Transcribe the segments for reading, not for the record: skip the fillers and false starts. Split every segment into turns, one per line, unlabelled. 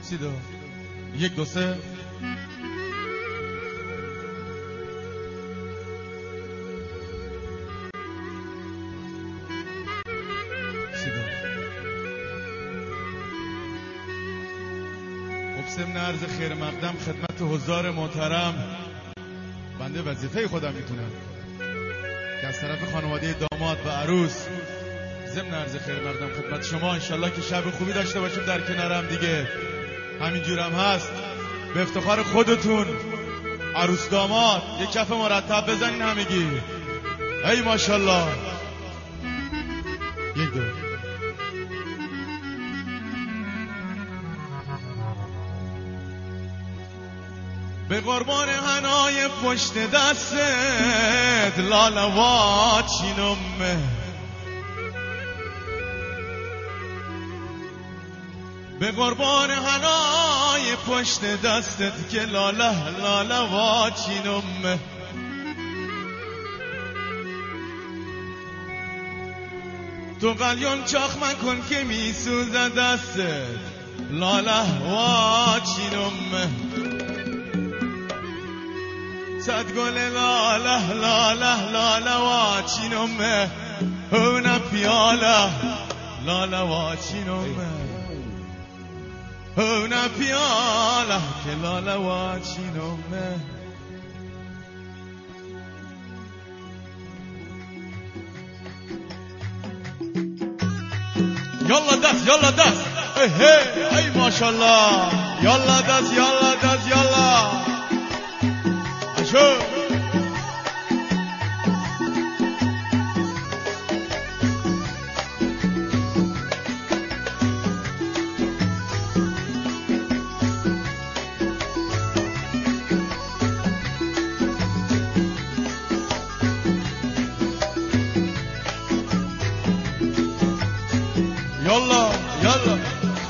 سیدا 1 2 3 ضمن عرض خیر مقدم خدمت حضار محترم، بنده وظیفه خودم میتونم که از طرف خانواده داماد و عروس ضمن عرض خیر مقدم خدمت شما، انشالله که شب خوبی داشته باشیم در کنارم دیگه. همینجور هم هست. به افتخار خودتون عروس داماد یک کف مرتب بزنین همگی. ای ماشاءالله. 1 2 به قربان حنای پشت دستت لاله چینم، به قربان حنای پشت دستت که لاله چینم. تو قلیون چاخ مکن که میسوزه دستت لاله چینم. صد گل لاله واچینم، اون پیاله لاله واچینم، اون پیاله که لاله واچینم. یالا دست یالا دست ای ماشاءالله. یالا دست یالا دست یالا شو. یالا یالا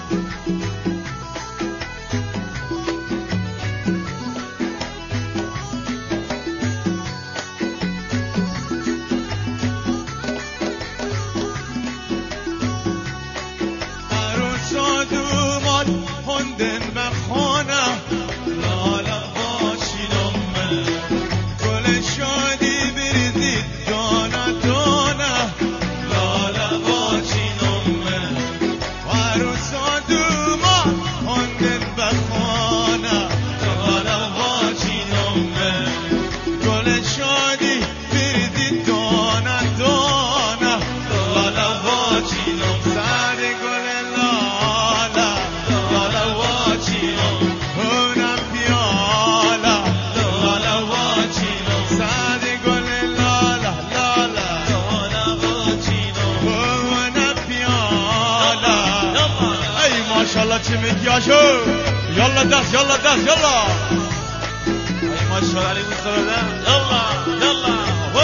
چی میگی آشو؟ یالا دست یالا دست یالا. ای ماشاءالله علی مصطفی. یالا یالا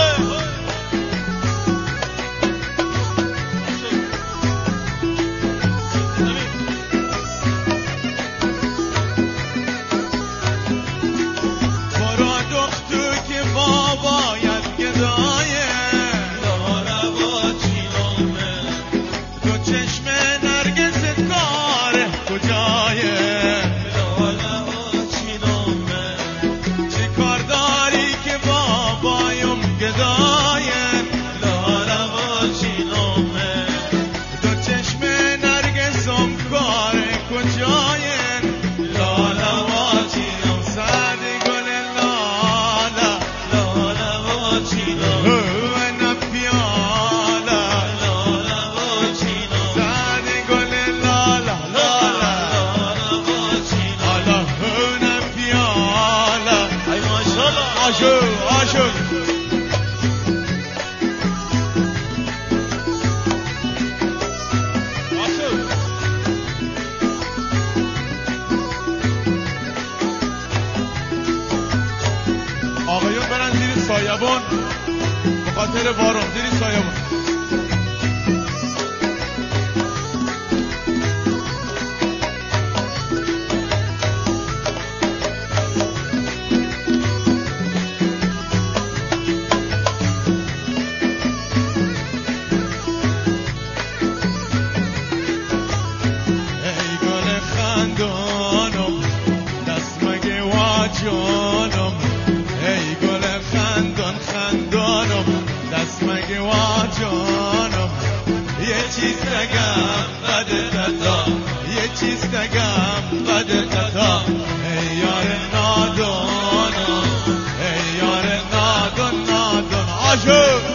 آقایون برن زیر سایبون به خاطر بارون. زیر سایبون ای گل خندون چیز نگم بده تا ای یار نادانم ای یار نادان آشو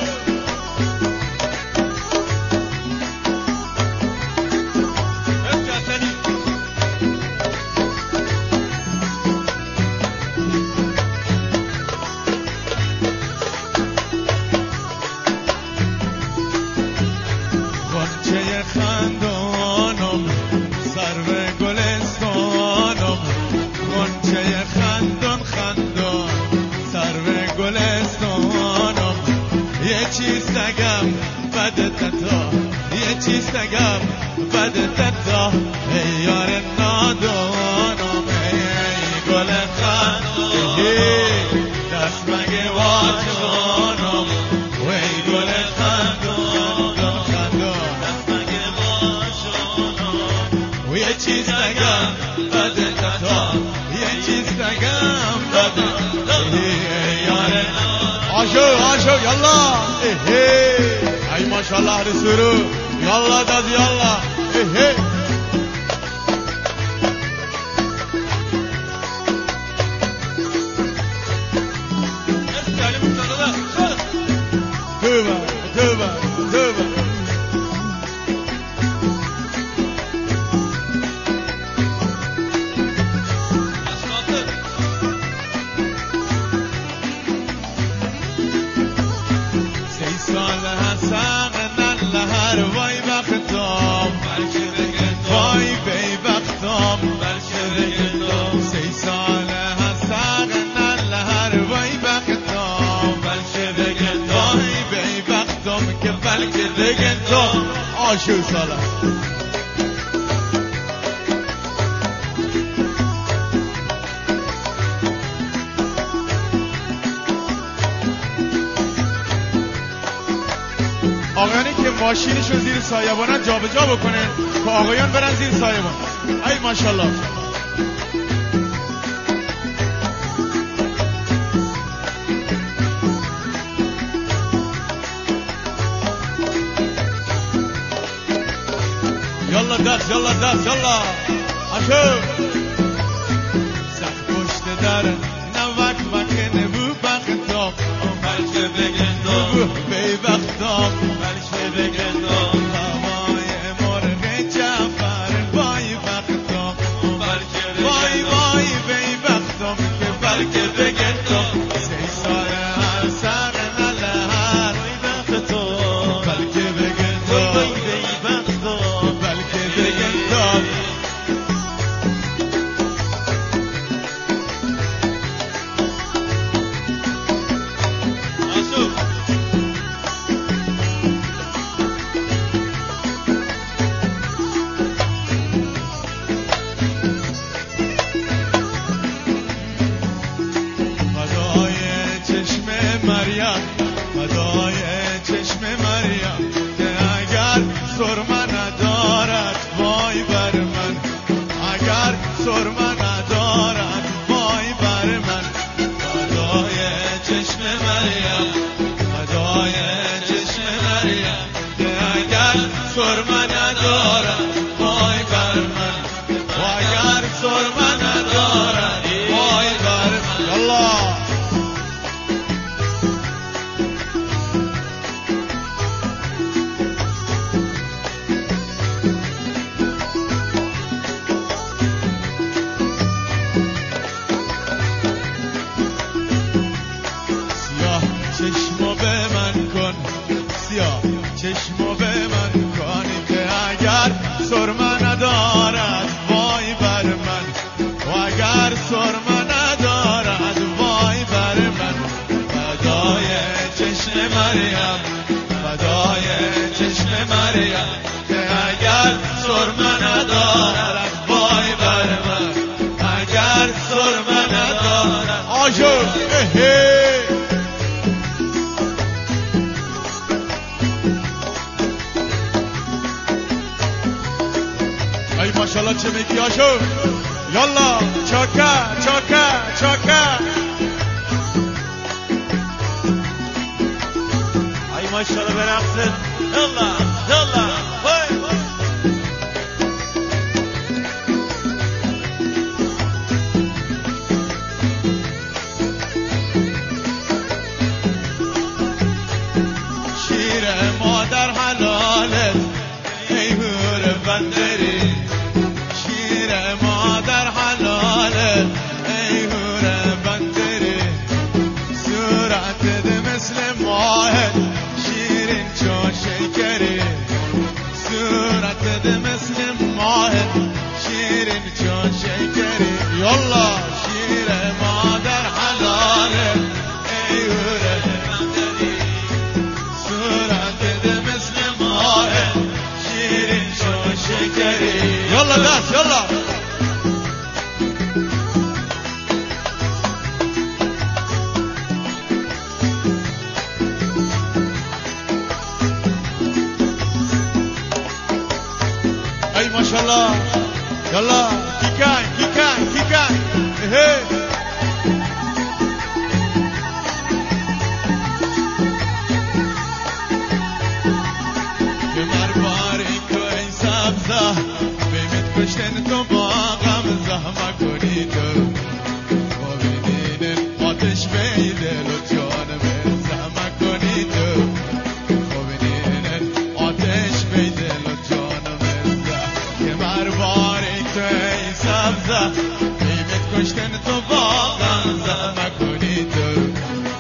یه چیز نگم بده تا ای یار نادانم ای گل خندانم دست مگه واجانم ای گل خندانم دست مگه واجانم یه چیز نگم بده تا یه چیز نگم بده ای یار آشو یلا ای ماشاءالله رسولو یالا داد یالا توبه وای بختم بلکه وای بی بختم بلکه بگندم 3 سال هستم نلهر وای بختم بلکه بگندم وای بی بختم که بلکه بگندم آشو ساله آقایانی که ماشینشو زیر سایبانن جابجا بکنه که آقایان برن زیر سایبان ای ماشاءالله یالا دست یالا آشو سخت پشت در نوک مکنه بو بختم بلکه بگندم بی بختم بلکه بگندم هوای مرغ جعفر وای بختم بلکه وای بی بختم که بلکه بگندم 3 سال هر سر نلهر وای بختم بلکه بگندم وای بی بختم بلکه بگندم فدای چشم مریم که اگر سرمه ندارد وای بر من اگر سرمه ندارد وای بر من فدای چشم مریم فدای چشم مریم که اگر سرمه ندارد وای بر من و اگر سرمه ندارد وای بر من الله چشمو به من کن سیاه چشمو به من کن که اگر سرمه ندارد وای بر من و اگر سرمه ندارد وای بر من فدای چشم مریم فدای چشم مریم که اگر سرمه ندارد وای بر من اگر سرمه ندارد آشو ای ماشاءالله چه میگی آشو یالا چاکه ای ماشاءالله برقصد یالا ماشاءالله. یالا کیکن کیکن کیکن.